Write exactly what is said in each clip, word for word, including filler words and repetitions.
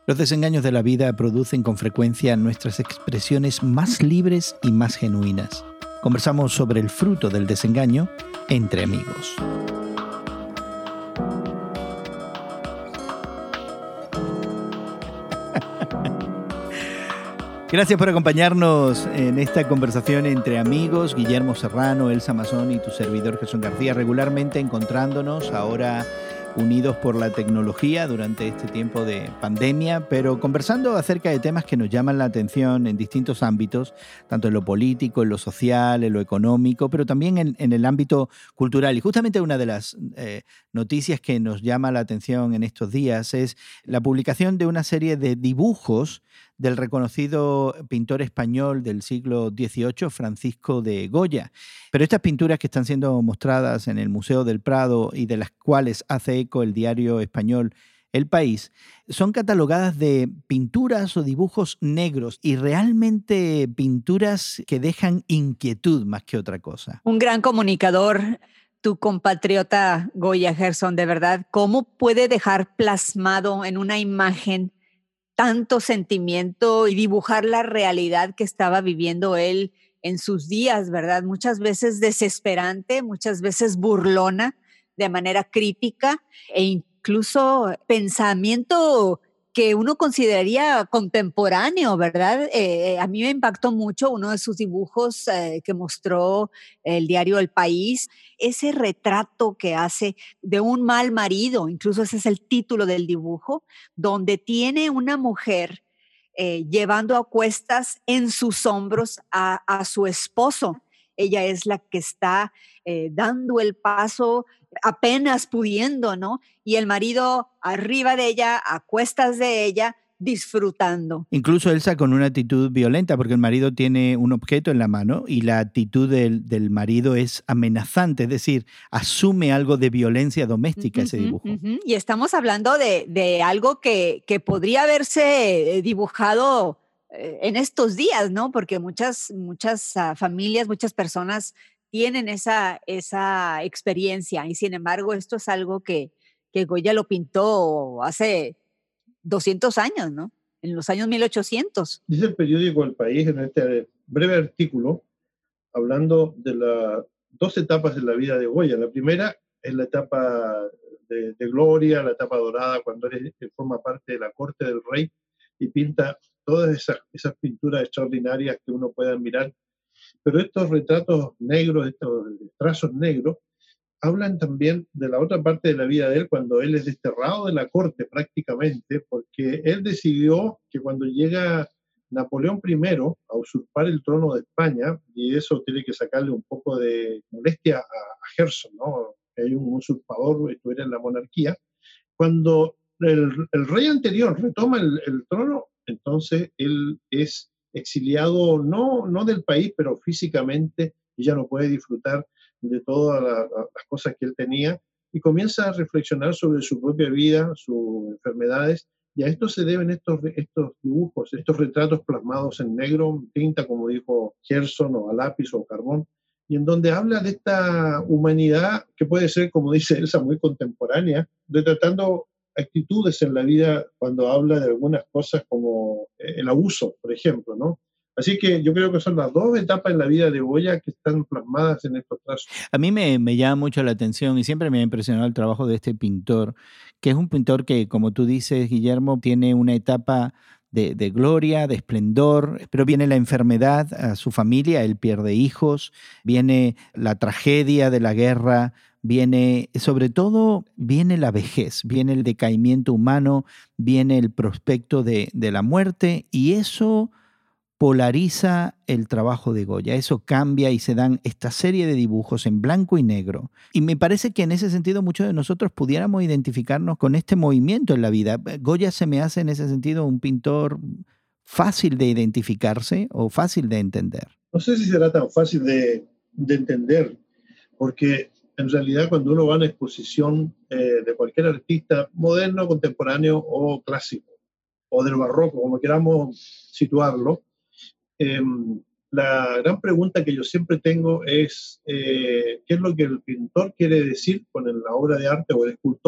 Los desengaños de la vida producen con frecuencia nuestras expresiones más libres y más genuinas. Conversamos sobre el fruto del desengaño entre amigos. Gracias por acompañarnos en esta conversación entre amigos. Guillermo Serrano, Elsa Mazón y tu servidor Jesús García, regularmente encontrándonos ahora unidos por la tecnología durante este tiempo de pandemia, pero conversando acerca de temas que nos llaman la atención en distintos ámbitos, tanto en lo político, en lo social, en lo económico, pero también en, en el ámbito cultural. Y justamente una de las eh, noticias que nos llama la atención en estos días es la publicación de una serie de dibujos del reconocido pintor español del siglo dieciocho, Francisco de Goya. Pero estas pinturas que están siendo mostradas en el Museo del Prado y de las cuales hace eco el diario español El País, son catalogadas de pinturas o dibujos negros y realmente pinturas que dejan inquietud más que otra cosa. Un gran comunicador, tu compatriota Goya Gerson, de verdad, ¿cómo puede dejar plasmado en una imagen tanto sentimiento y dibujar la realidad que estaba viviendo él en sus días, ¿verdad? Muchas veces desesperante, muchas veces burlona, de manera crítica e incluso pensamiento que uno consideraría contemporáneo, ¿verdad? Eh, a mí me impactó mucho uno de sus dibujos eh, que mostró el diario El País, ese retrato que hace de un mal marido, incluso ese es el título del dibujo, donde tiene una mujer eh, llevando a cuestas en sus hombros a, a su esposo. Ella es la que está eh, dando el paso apenas pudiendo, ¿no? Y el marido arriba de ella, a cuestas de ella, disfrutando. Incluso Elsa con una actitud violenta, porque el marido tiene un objeto en la mano y la actitud del, del marido es amenazante, es decir, asume algo de violencia doméstica uh-huh, ese dibujo. Uh-huh. Y estamos hablando de, de algo que, que podría haberse dibujado eh, en estos días, ¿no? Porque muchas, muchas uh, familias, muchas personas tienen esa, esa experiencia y sin embargo esto es algo que, que Goya lo pintó hace doscientos años, ¿no? En los años mil ochocientos. Dice el periódico El País en este breve artículo, hablando de las dos etapas de la vida de Goya. La primera es la etapa de, de gloria, la etapa dorada, cuando él, él forma parte de la corte del rey y pinta todas esas, esas pinturas extraordinarias que uno puede admirar. Pero estos retratos negros, estos trazos negros, hablan también de la otra parte de la vida de él, cuando él es desterrado de la corte prácticamente, porque él decidió que cuando llega Napoleón primero a usurpar el trono de España, y eso tiene que sacarle un poco de molestia a, a Gerson, ¿no? Que hay un usurpador, estuviera en la monarquía. Cuando el, el rey anterior retoma el, el trono, entonces él es exiliado no, no del país, pero físicamente, y ya no puede disfrutar de todas la, las cosas que él tenía, y comienza a reflexionar sobre su propia vida, sus enfermedades, y a esto se deben estos, estos dibujos, estos retratos plasmados en negro, en tinta, como dijo Gerson, o a lápiz o carbón, y en donde habla de esta humanidad que puede ser, como dice Elsa, muy contemporánea, retratando actitudes en la vida cuando habla de algunas cosas como el abuso, por ejemplo, ¿no? Así que yo creo que son las dos etapas en la vida de Goya que están plasmadas en estos trazos. A mí me, me llama mucho la atención y siempre me ha impresionado el trabajo de este pintor, que es un pintor que, como tú dices, Guillermo, tiene una etapa de, de gloria, de esplendor, pero viene la enfermedad a su familia, él pierde hijos, viene la tragedia de la guerra, viene, sobre todo, viene la vejez, viene el decaimiento humano, viene el prospecto de, de la muerte, y eso polariza el trabajo de Goya. Eso cambia y se dan esta serie de dibujos en blanco y negro. Y me parece que en ese sentido muchos de nosotros pudiéramos identificarnos con este movimiento en la vida. Goya se me hace en ese sentido un pintor fácil de identificarse o fácil de entender. No sé si será tan fácil de, de entender, porque en realidad cuando uno va a una exposición eh, de cualquier artista moderno, contemporáneo o clásico, o del barroco, como queramos situarlo, Eh, la gran pregunta que yo siempre tengo es eh, ¿qué es lo que el pintor quiere decir con la obra de arte o el escultor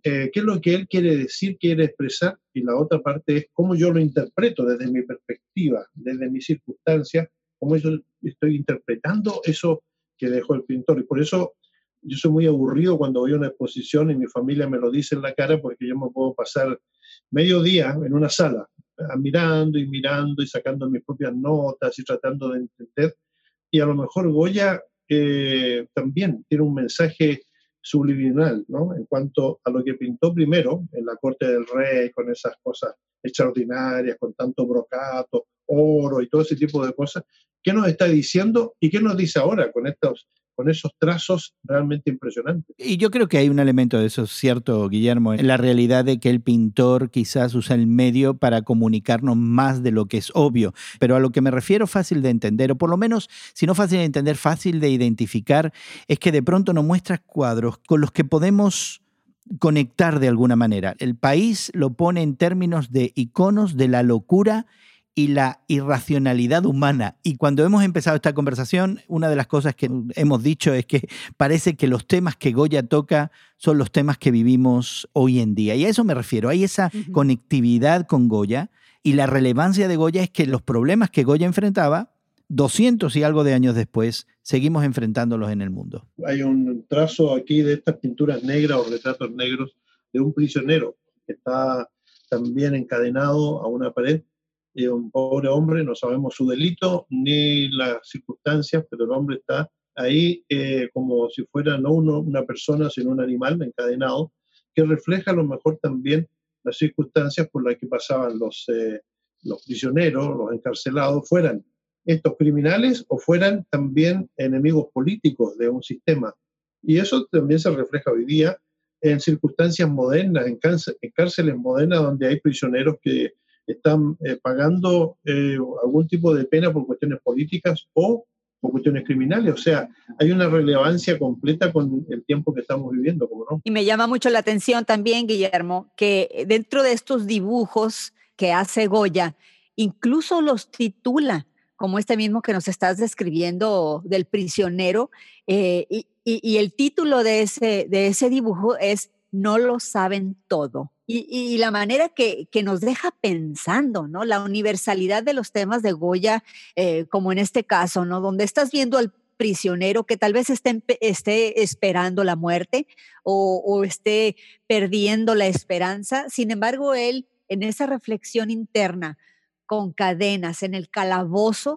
eh, qué es lo que él quiere decir, quiere expresar, y la otra parte es cómo yo lo interpreto desde mi perspectiva, desde mis circunstancias, cómo yo estoy interpretando eso que dejó el pintor. Y por eso yo soy muy aburrido cuando voy a una exposición y mi familia me lo dice en la cara, porque yo me puedo pasar medio día en una sala, mirando y mirando y sacando mis propias notas y tratando de entender. Y a lo mejor Goya eh, también tiene un mensaje subliminal, ¿no? En cuanto a lo que pintó primero en la corte del rey, con esas cosas extraordinarias, con tanto brocato, oro y todo ese tipo de cosas. ¿Qué nos está diciendo y qué nos dice ahora con estos, con esos trazos realmente impresionantes? Y yo creo que hay un elemento de eso, cierto, Guillermo, en la realidad de que el pintor quizás usa el medio para comunicarnos más de lo que es obvio, pero a lo que me refiero fácil de entender, o por lo menos, si no fácil de entender, fácil de identificar, es que de pronto nos muestras cuadros con los que podemos conectar de alguna manera. El País lo pone en términos de iconos de la locura y la irracionalidad humana. Y cuando hemos empezado esta conversación, una de las cosas que hemos dicho es que parece que los temas que Goya toca son los temas que vivimos hoy en día. Y a eso me refiero. Hay esa uh-huh. conectividad con Goya, y la relevancia de Goya es que los problemas que Goya enfrentaba, doscientos y algo de años después, seguimos enfrentándolos en el mundo. Hay un trazo aquí de estas pinturas negras o retratos negros de un prisionero que está también encadenado a una pared. Eh, un pobre hombre, no sabemos su delito ni las circunstancias, pero el hombre está ahí eh, como si fuera no uno, una persona, sino un animal encadenado, que refleja a lo mejor también las circunstancias por las que pasaban los, eh, los prisioneros, los encarcelados, fueran estos criminales o fueran también enemigos políticos de un sistema. Y eso también se refleja hoy día en circunstancias modernas, en, cárcel, en cárceles modernas donde hay prisioneros que están eh, pagando eh, algún tipo de pena por cuestiones políticas o por cuestiones criminales. O sea, hay una relevancia completa con el tiempo que estamos viviendo, ¿cómo no? Y me llama mucho la atención también, Guillermo, que dentro de estos dibujos que hace Goya, incluso los titula, como este mismo que nos estás describiendo del prisionero, eh, y, y, y el título de ese, de ese dibujo es No lo saben todo. Y, y la manera que, que nos deja pensando, ¿no? La universalidad de los temas de Goya, eh, como en este caso, ¿no? Donde estás viendo al prisionero que tal vez esté, esté esperando la muerte o, o esté perdiendo la esperanza. Sin embargo, él, en esa reflexión interna, con cadenas en el calabozo,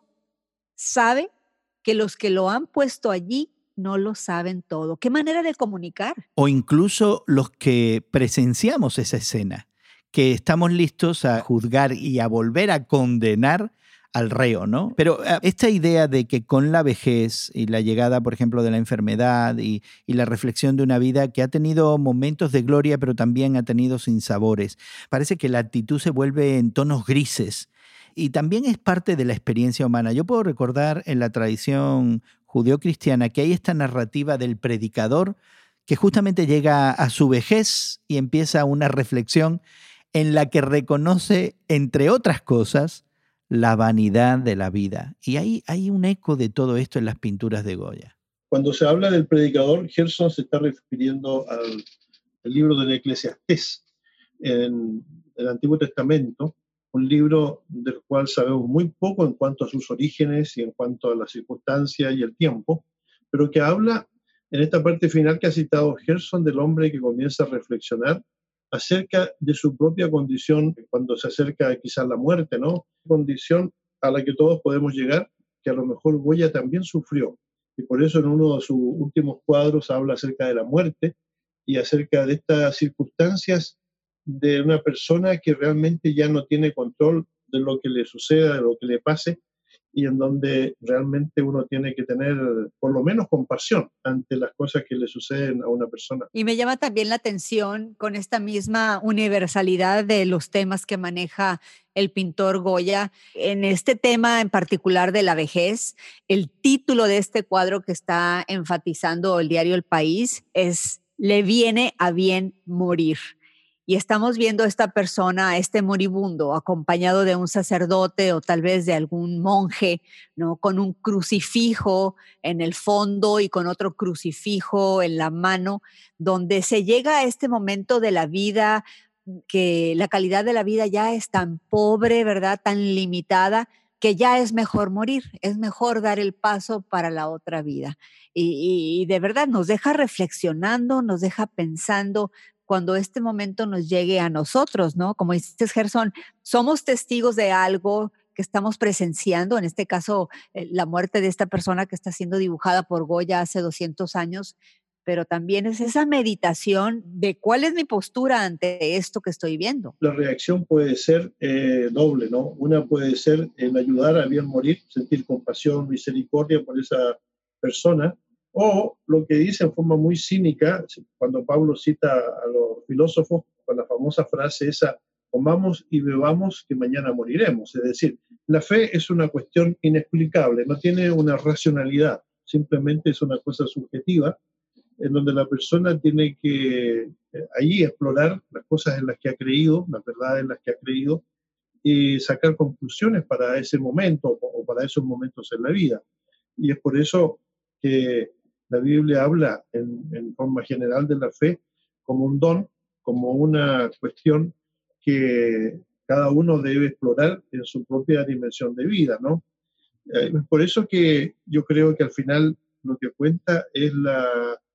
sabe que los que lo han puesto allí no lo saben todo. ¿Qué manera de comunicar? O incluso los que presenciamos esa escena, que estamos listos a juzgar y a volver a condenar al reo, ¿no? Pero esta idea de que con la vejez y la llegada, por ejemplo, de la enfermedad y, y la reflexión de una vida que ha tenido momentos de gloria, pero también ha tenido sinsabores, parece que la actitud se vuelve en tonos grises. Y también es parte de la experiencia humana. Yo puedo recordar en la tradición judeocristiana que hay esta narrativa del predicador que justamente llega a su vejez y empieza una reflexión en la que reconoce, entre otras cosas, la vanidad de la vida. Y hay, hay un eco de todo esto en las pinturas de Goya. Cuando se habla del predicador, Gerson se está refiriendo al, al libro del Eclesiastés en el Antiguo Testamento, un libro del cual sabemos muy poco en cuanto a sus orígenes y en cuanto a las circunstancias y el tiempo, pero que habla en esta parte final que ha citado Gerson del hombre que comienza a reflexionar acerca de su propia condición cuando se acerca quizás la muerte, ¿no? Condición a la que todos podemos llegar, que a lo mejor Goya también sufrió. Y por eso en uno de sus últimos cuadros habla acerca de la muerte y acerca de estas circunstancias de una persona que realmente ya no tiene control de lo que le suceda, de lo que le pase, y en donde realmente uno tiene que tener por lo menos compasión ante las cosas que le suceden a una persona. Y me llama también la atención con esta misma universalidad de los temas que maneja el pintor Goya. En este tema en particular de la vejez, el título de este cuadro que está enfatizando el diario El País es Le viene a bien morir. y estamos viendo a esta persona, a este moribundo, acompañado de un sacerdote o tal vez de algún monje, ¿no? Con un crucifijo en el fondo y con otro crucifijo en la mano, donde se llega a este momento de la vida que la calidad de la vida ya es tan pobre, ¿verdad? Tan limitada, que ya es mejor morir, es mejor dar el paso para la otra vida. Y, y, y de verdad nos deja reflexionando, nos deja pensando cuando este momento nos llegue a nosotros, ¿no? Como dices, Gerson, somos testigos de algo que estamos presenciando, en este caso, eh, la muerte de esta persona que está siendo dibujada por Goya hace doscientos años, pero también es esa meditación de cuál es mi postura ante esto que estoy viendo. La reacción puede ser eh, doble, ¿no? Una puede ser el ayudar a bien morir, sentir compasión, misericordia por esa persona, o lo que dice en forma muy cínica, cuando Pablo cita a los filósofos, con la famosa frase esa, comamos y bebamos que mañana moriremos. Es decir, la fe es una cuestión inexplicable, no tiene una racionalidad, simplemente es una cosa subjetiva, en donde la persona tiene que eh, allí explorar las cosas en las que ha creído, las verdades en las que ha creído, y sacar conclusiones para ese momento o para esos momentos en la vida. Y es por eso que la Biblia habla en, en forma general de la fe como un don, como una cuestión que cada uno debe explorar en su propia dimensión de vida, ¿no? Eh, es por eso que yo creo que al final lo que cuenta es la,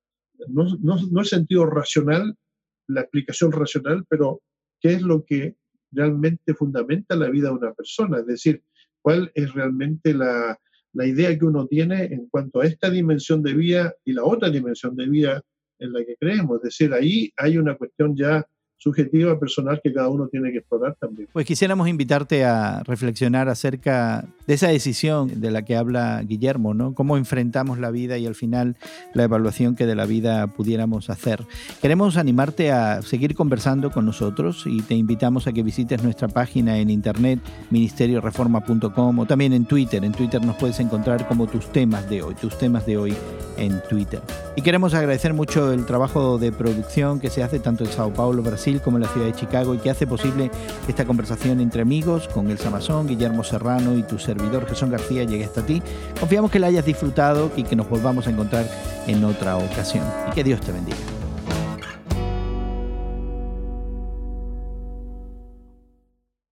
no, no, no el sentido racional, la explicación racional, pero qué es lo que realmente fundamenta la vida de una persona, es decir, cuál es realmente la, la idea que uno tiene en cuanto a esta dimensión de vida y la otra dimensión de vida en la que creemos. Es decir, ahí hay una cuestión ya subjetiva, personal, que cada uno tiene que explorar también. Pues quisiéramos invitarte a reflexionar acerca de esa decisión de la que habla Guillermo, ¿no? Cómo enfrentamos la vida y al final la evaluación que de la vida pudiéramos hacer. Queremos animarte a seguir conversando con nosotros y te invitamos a que visites nuestra página en internet, ministerio reforma punto com, o también en Twitter. En Twitter nos puedes encontrar como tus temas de hoy, tus temas de hoy en Twitter. Y queremos agradecer mucho el trabajo de producción que se hace tanto en Sao Paulo, Brasil, como en la ciudad de Chicago, y que hace posible que esta conversación entre amigos con Elsa Masón, Guillermo Serrano y tu servidor Gerson García llegue hasta ti. Confiamos que la hayas disfrutado y que nos volvamos a encontrar en otra ocasión. Y que Dios te bendiga.